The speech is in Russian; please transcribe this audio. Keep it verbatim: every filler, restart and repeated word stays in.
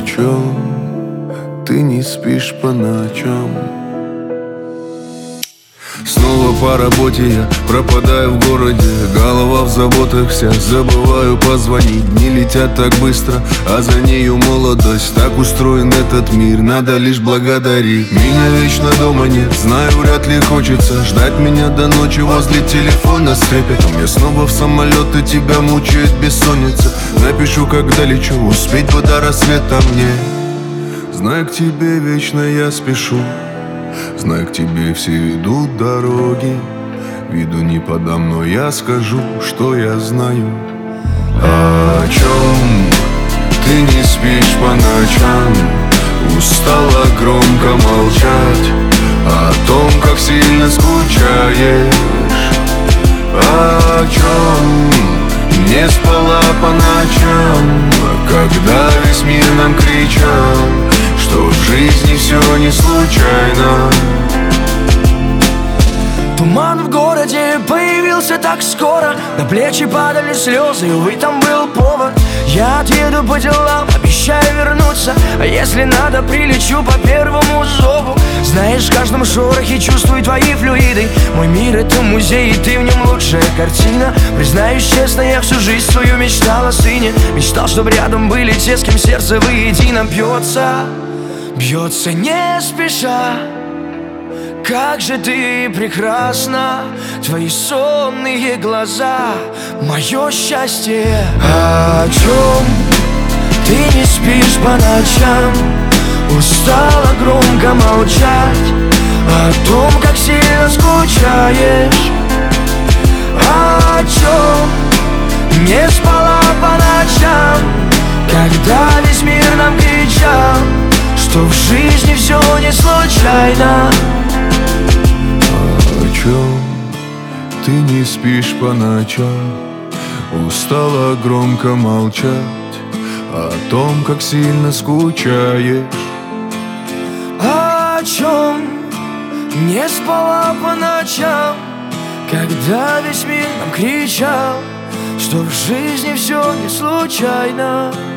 чем ты не спишь по ночам? Снова по работе я пропадаю в городе, голова в заботах вся, забываю позвонить. Дни летят так быстро, а за нею молодость. Так устроен этот мир, надо лишь благодарить. Меня вечно дома нет, знаю, вряд ли хочется ждать меня до ночи возле телефона с трепетом. Я снова в самолет, и тебя мучает бессонница. Напишу, когда лечу, успеть бы до рассвета мне. Знаю, к тебе вечно я спешу, знаю, к тебе все ведут дороги. Виду не подам, но я скажу, что я знаю. О чем ты не спишь по ночам? Устала громко молчать о том, как сильно скучаешь. О чем не спала по ночам, когда весь мир нам кричал, что в жизни все не случайно. Туман в городе появился так скоро, на плечи падали слезы, и, увы, там был повод. Я отъеду по делам, обещаю вернуться, а если надо, прилечу по первому зову. Знаешь, в каждом шорохе чувствую твои флюиды. Мой мир — это музей, и ты в нем лучшая картина. Признаюсь честно, я всю жизнь свою мечтал о сыне. Мечтал, чтобы рядом были те, с кем сердце воедино бьется. Бьется не спеша. Как же ты прекрасна, твои сонные глаза, мое счастье. О чем ты не спишь по ночам? Устала громко молчать о том, как сильно скучаешь. О чем не спала по ночам, когда весь мир нам кричал, что в жизни все не случайно. О чем ты не спишь по ночам? Устала громко молчать о том, как сильно скучаешь. О чем не спала по ночам, когда весь мир нам кричал, что в жизни все не случайно.